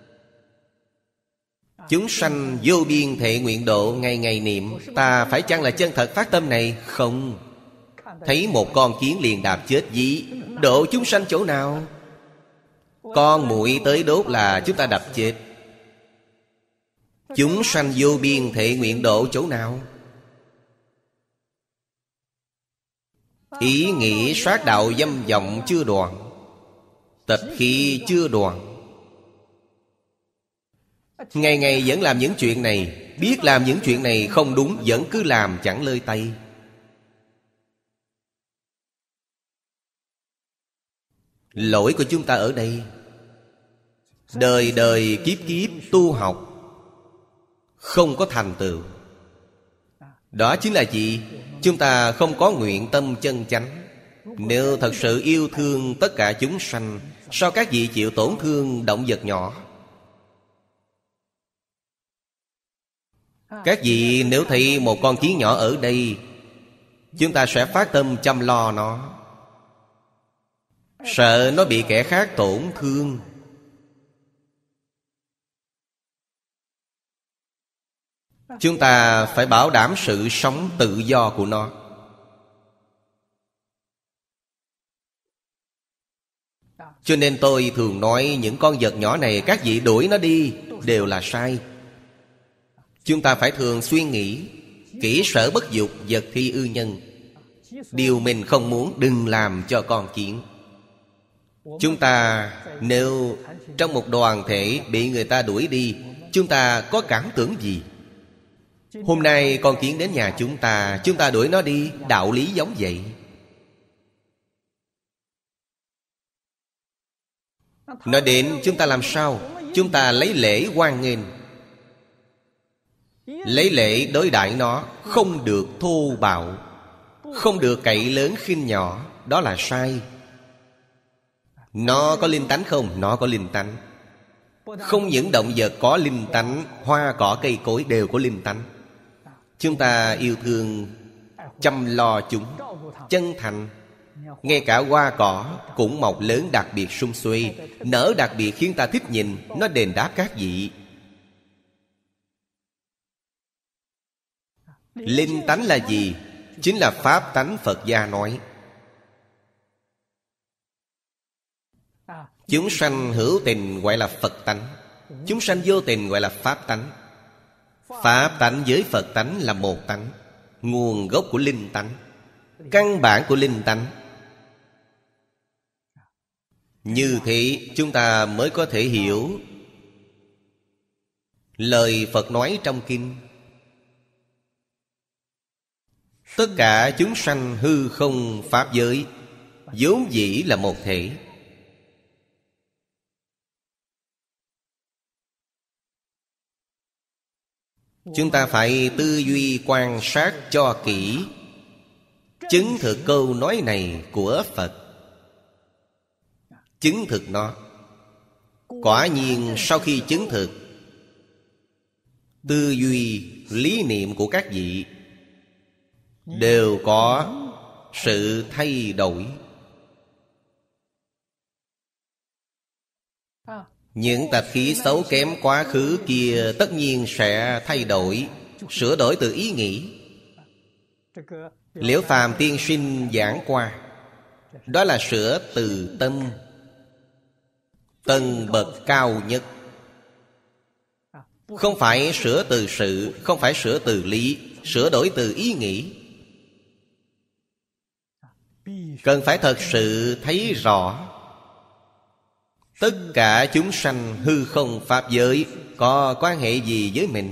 Chúng sanh vô biên thệ nguyện độ, ngày ngày niệm. Ta phải chăng là chân thật phát tâm này? Không. Thấy một con kiến liền đạp chết dí, độ chúng sanh chỗ nào? Con muỗi tới đốt là chúng ta đập chết. Chúng sanh vô biên thệ nguyện độ chỗ nào? Ý nghĩ sát đạo dâm vọng chưa đoạn, tịch khí chưa đoạn. Ngày ngày vẫn làm những chuyện này, biết làm những chuyện này không đúng, vẫn cứ làm chẳng lơi tay. Lỗi của chúng ta ở đây. Đời đời kiếp kiếp tu học không có thành tựu. Đó chính là gì? Chúng ta không có nguyện tâm chân chánh. Nếu thật sự yêu thương tất cả chúng sanh, sao các vị chịu tổn thương động vật nhỏ? Các vị nếu thấy một con kiến nhỏ ở đây, chúng ta sẽ phát tâm chăm lo nó, sợ nó bị kẻ khác tổn thương. Chúng ta phải bảo đảm sự sống tự do của nó. Cho nên tôi thường nói những con vật nhỏ này các vị đuổi nó đi đều là sai. Chúng ta phải thường suy nghĩ, kỹ sở bất dục, vật thi ư nhân. Điều mình không muốn đừng làm cho con kiến. Chúng ta nếu trong một đoàn thể bị người ta đuổi đi, chúng ta có cảm tưởng gì? Hôm nay con kiến đến nhà chúng ta đuổi nó đi, đạo lý giống vậy. Nó đến chúng ta làm sao? Chúng ta lấy lễ hoan nghênh, lấy lễ đối đãi nó, không được thô bạo, không được cậy lớn khinh nhỏ. Đó là sai. Nó có linh tánh không? Nó có linh tánh. Không những động vật có linh tánh, hoa cỏ cây cối đều có linh tánh. Chúng ta yêu thương, chăm lo chúng, chân thành. Ngay cả hoa cỏ cũng mọc lớn đặc biệt sum xuê, nở đặc biệt khiến ta thích nhìn. Nó đền đáp các vị. Linh tánh là gì? Chính là pháp tánh Phật gia nói. Chúng sanh hữu tình gọi là Phật tánh. Chúng sanh vô tình gọi là pháp tánh. Pháp tánh với Phật tánh là một tánh, nguồn gốc của linh tánh, căn bản của linh tánh. Như thế chúng ta mới có thể hiểu lời Phật nói trong kinh: tất cả chúng sanh hư không pháp giới vốn dĩ là một thể. Chúng ta phải tư duy quan sát cho kỹ, chứng thực câu nói này của Phật. Chứng thực nó. Quả nhiên sau khi chứng thực, tư duy, lý niệm của các vị đều có sự thay đổi. Những tạp khí xấu kém quá khứ kia tất nhiên sẽ thay đổi, sửa đổi từ ý nghĩ. Liễu Phàm tiên sinh giảng qua, đó là sửa từ tâm, tầng bậc cao nhất. Không phải sửa từ sự, không phải sửa từ lý, sửa đổi từ ý nghĩ. Cần phải thật sự thấy rõ tất cả chúng sanh hư không pháp giới có quan hệ gì với mình.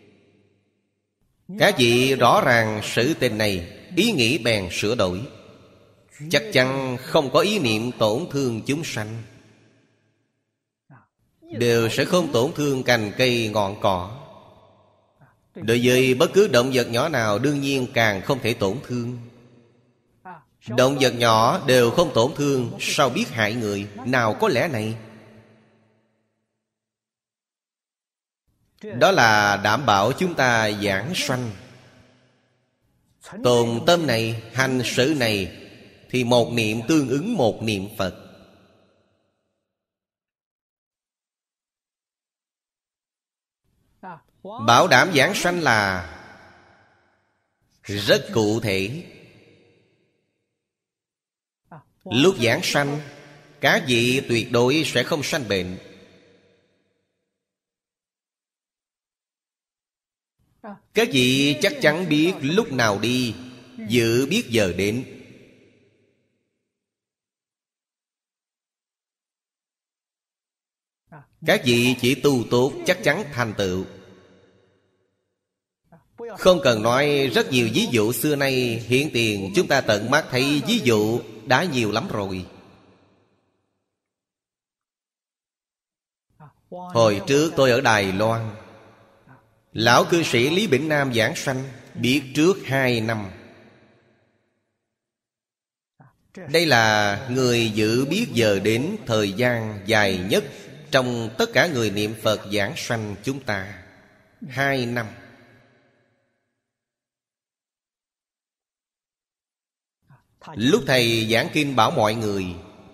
Các vị rõ ràng sự tình này, ý nghĩ bèn sửa đổi. Chắc chắn không có ý niệm tổn thương chúng sanh, đều sẽ không tổn thương cành cây ngọn cỏ. Đối với bất cứ động vật nhỏ nào đương nhiên càng không thể tổn thương. Động vật nhỏ đều không tổn thương, sao biết hại người? Nào có lẽ này. Đó là đảm bảo chúng ta giảng sanh. Tồn tâm này, hành sự này, thì một niệm tương ứng một niệm Phật. Bảo đảm giảng sanh là rất cụ thể. Lúc giảng sanh, các vị tuyệt đối sẽ không sanh bệnh. Các vị chắc chắn biết lúc nào đi, dự biết giờ đến. Các vị chỉ tu tốt chắc chắn thành tựu. Không cần nói rất nhiều ví dụ xưa nay hiện tiền, chúng ta tận mắt thấy ví dụ đã nhiều lắm rồi. Hồi trước tôi ở Đài Loan, lão cư sĩ Lý Bỉnh Nam giảng sanh biết trước 2 năm. Đây là người dự biết giờ đến thời gian dài nhất trong tất cả người niệm Phật giảng sanh chúng ta. 2 năm. Lúc thầy giảng kinh bảo mọi người,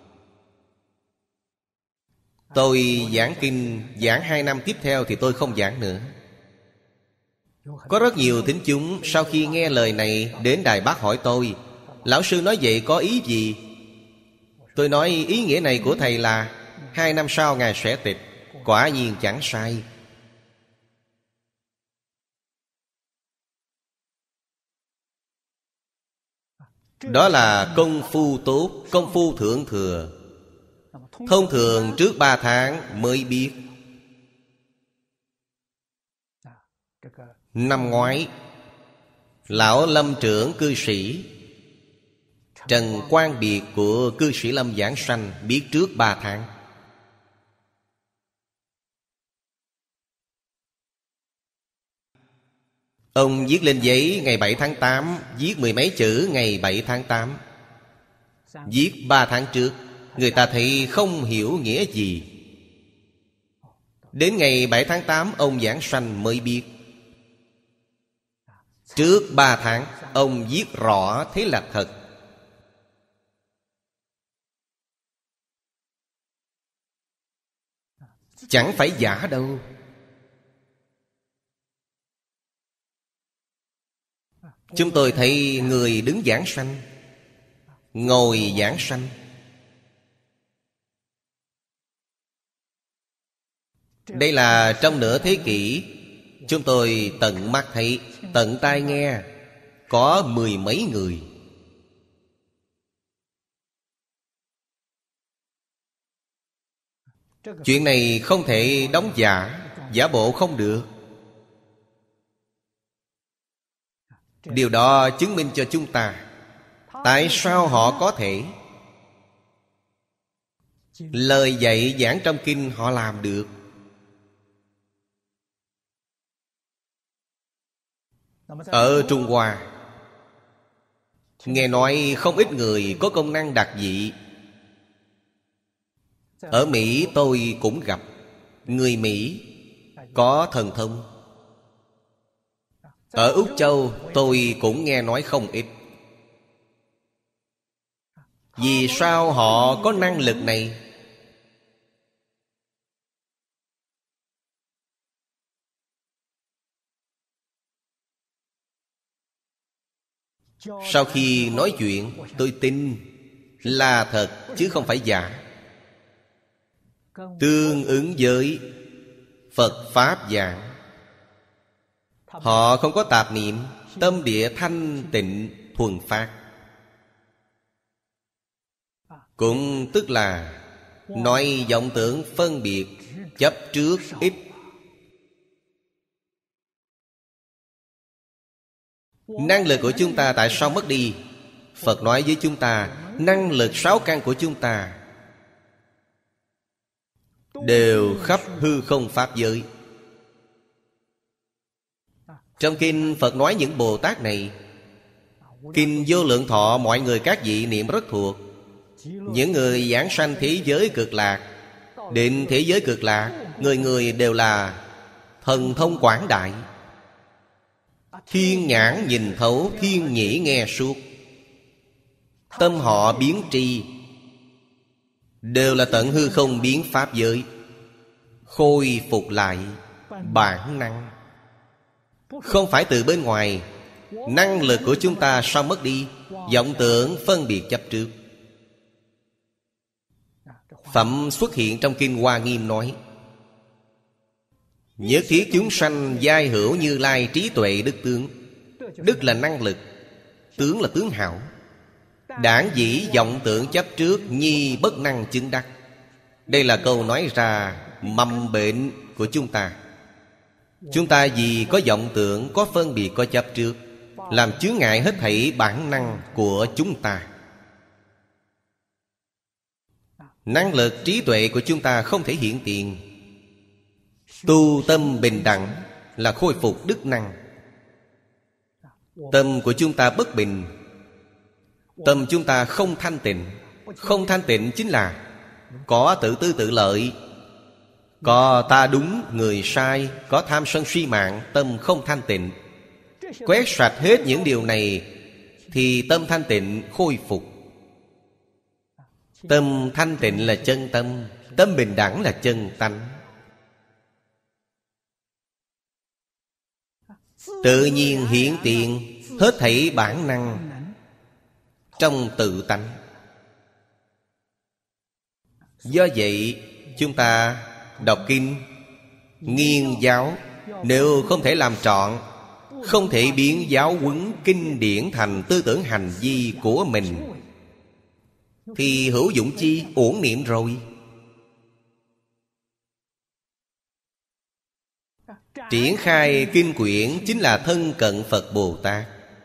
tôi giảng kinh giảng 2 năm tiếp theo thì tôi không giảng nữa. Có rất nhiều thính chúng sau khi nghe lời này đến Đài Bắc hỏi tôi: lão sư nói vậy có ý gì? Tôi nói ý nghĩa này của thầy là 2 năm sau ngài sẽ tịch. Quả nhiên chẳng sai. Đó là công phu tốt, công phu thượng thừa. Thông thường trước 3 tháng mới biết. Năm ngoái, lão lâm trưởng cư sĩ Trần Quang Biệt của cư sĩ Lâm giảng sanh biết trước 3 tháng. Ông viết lên giấy ngày 7 tháng 8, viết 10 mấy chữ ngày 7 tháng 8. Viết 3 tháng trước, người ta thấy không hiểu nghĩa gì. Đến ngày 7 tháng 8 ông giảng sanh mới biết. Trước 3 tháng ông viết rõ thế là thật. Chẳng phải giả đâu. Chúng tôi thấy người đứng giảng sanh, ngồi giảng sanh, Đây là trong nửa thế kỷ chúng tôi tận mắt thấy, tận tai nghe, có 10 mấy người. Chuyện này không thể đóng giả, giả bộ không được. Điều đó chứng minh cho chúng ta tại sao họ có thể. Lời dạy giảng trong kinh họ làm được. Ở Trung Hoa, nghe nói không ít người có công năng đặc dị. Ở Mỹ tôi cũng gặp người Mỹ có thần thông. Ở Úc Châu tôi cũng nghe nói không ít. Vì sao họ có năng lực này? Sau khi nói chuyện, tôi tin là thật chứ không phải giả. Tương ứng với Phật Pháp giảng, họ không có tạp niệm, tâm địa thanh tịnh thuần phát. Cũng tức là nói vọng tưởng phân biệt chấp trước ít. Năng lực của chúng ta tại sao mất đi? Phật nói với chúng ta, năng lực 6 căn của chúng ta đều khắp hư không pháp giới. Trong kinh Phật nói những Bồ Tát này, kinh Vô Lượng Thọ mọi người các vị niệm rất thuộc. Những người giảng sanh thế giới cực lạc, định thế giới cực lạc, người người đều là thần thông quảng đại, thiên nhãn nhìn thấu, thiên nhĩ nghe suốt. Tâm họ biến tri, đều là tận hư không biến pháp giới, khôi phục lại bản năng. Không phải từ bên ngoài. Năng lực của chúng ta sao mất đi? Vọng tưởng phân biệt chấp trước. Phẩm xuất hiện trong Kinh Hoa Nghiêm nói, nhất thiết chúng sanh giai hữu Như Lai trí tuệ đức tướng. Đức là năng lực, tướng là tướng hảo. Đảng dĩ vọng tưởng chấp trước, nhi bất năng chứng đắc. Đây là câu nói ra mầm bệnh của chúng ta. Chúng ta vì có vọng tưởng, có phân biệt, có chấp trước, làm chướng ngại hết thảy bản năng của chúng ta. Năng lực trí tuệ của chúng ta không thể hiện tiền. Tu tâm bình đẳng là khôi phục đức năng. Tâm của chúng ta bất bình, tâm chúng ta không thanh tịnh. Không thanh tịnh chính là có tự tư tự lợi, có ta đúng người sai, có tham sân si mạng, tâm không thanh tịnh. Quét sạch hết những điều này thì tâm thanh tịnh khôi phục. Tâm thanh tịnh là chân tâm, tâm bình đẳng là chân tánh. Tự nhiên hiện tiền hết thảy bản năng trong tự tánh. Do vậy chúng ta đọc kinh, nghiên giáo, nếu không thể làm trọn, không thể biến giáo huấn kinh điển thành tư tưởng hành vi của mình, thì hữu dụng chi? Uổng niệm rồi. Triển khai kinh quyển chính là thân cận Phật Bồ Tát.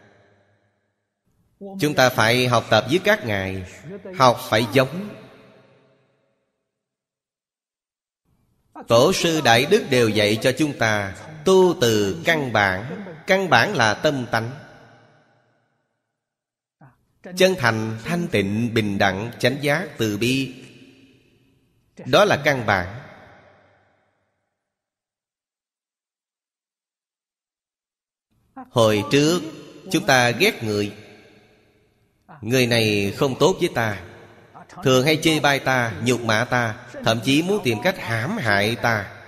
Chúng ta phải học tập với các ngài, học phải giống. Tổ sư Đại Đức đều dạy cho chúng ta tu từ căn bản. Căn bản là tâm tánh. Chân thành, thanh tịnh, bình đẳng, chánh giác, từ bi, đó là căn bản. Hồi trước chúng ta ghét người, người này không tốt với ta, thường hay chê bai ta, nhục mạ ta, thậm chí muốn tìm cách hãm hại ta.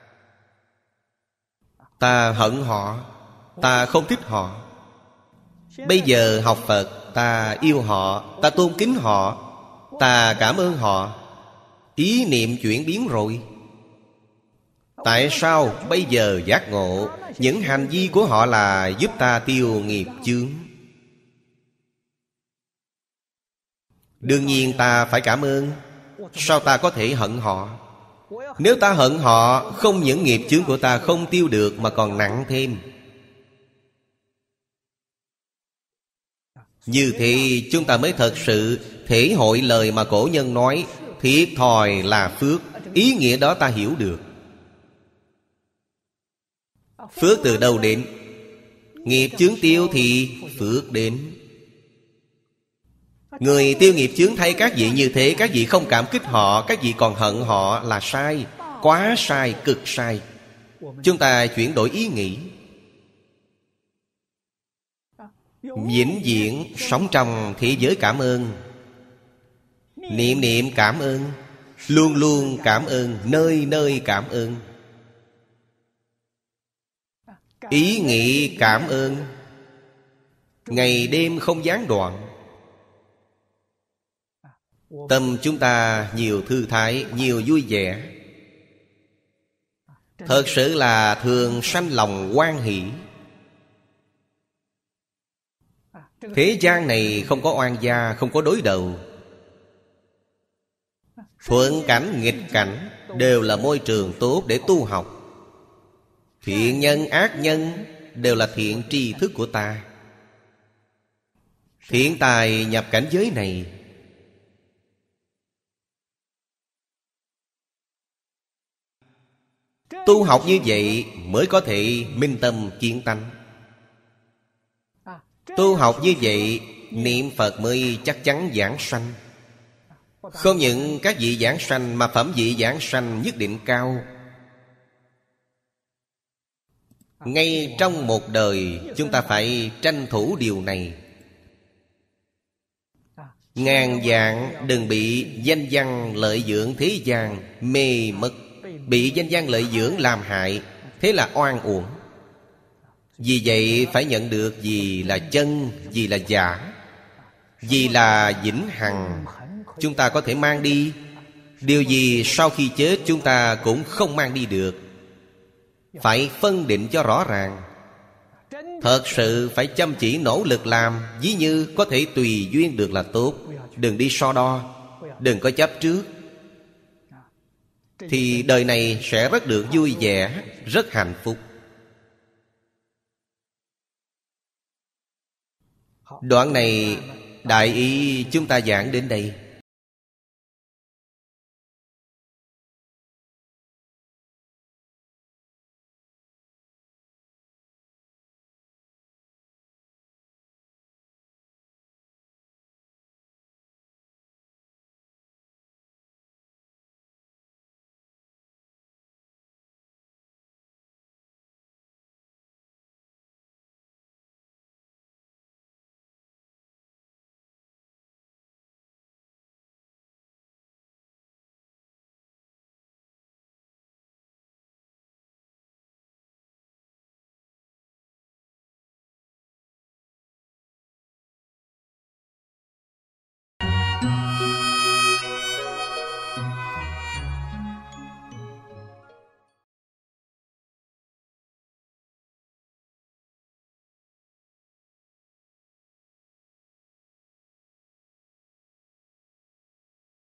Ta hận họ, ta không thích họ. Bây giờ học Phật, ta yêu họ, ta tôn kính họ, ta cảm ơn họ. Ý niệm chuyển biến rồi. Tại sao bây giờ giác ngộ? Những hành vi của họ là giúp ta tiêu nghiệp chướng. Đương nhiên ta phải cảm ơn. Sao ta có thể hận họ? Nếu ta hận họ, không những nghiệp chướng của ta không tiêu được mà còn nặng thêm. Như thế chúng ta mới thật sự thể hội lời mà cổ nhân nói thiệt thòi là phước. Ý nghĩa đó ta hiểu được. Phước từ đâu đến? Nghiệp chướng tiêu thì phước đến. Người tiêu nghiệp chướng thấy các vị như thế, các vị không cảm kích họ, các vị còn hận họ là sai. Quá sai, cực sai. Chúng ta chuyển đổi ý nghĩ, vĩnh viễn sống trong thế giới cảm ơn. Niệm niệm cảm ơn, luôn luôn cảm ơn, nơi nơi cảm ơn. Ý nghĩ cảm ơn, ngày đêm không gián đoạn. Tâm chúng ta nhiều thư thái, nhiều vui vẻ. Thật sự là thường sanh lòng hoan hỷ. Thế gian này không có oan gia, không có đối đầu. Thuận cảnh, nghịch cảnh đều là môi trường tốt để tu học. Thiện nhân, ác nhân đều là thiện tri thức của ta. Thiện tài nhập cảnh giới này. Tu học như vậy mới có thể minh tâm kiến tánh. Tu học như vậy, niệm Phật mới chắc chắn giảng sanh. Không những các vị giảng sanh, mà phẩm vị giảng sanh nhất định cao. Ngay trong một đời, chúng ta phải tranh thủ điều này. Ngàn vạn đừng bị danh văn lợi dưỡng thế gian mê mất. Bị danh văn lợi dưỡng làm hại, thế là oan uổng. Vì vậy phải nhận được gì là chân, gì là giả, gì là vĩnh hằng. Chúng ta có thể mang đi. Điều gì sau khi chết chúng ta cũng không mang đi được. Phải phân định cho rõ ràng. Thật sự phải chăm chỉ nỗ lực làm. Ví như có thể tùy duyên được là tốt. Đừng đi so đo, đừng có chấp trước. Thì đời này sẽ rất được vui vẻ, rất hạnh phúc. Đoạn này đại ý chúng ta giảng đến đây.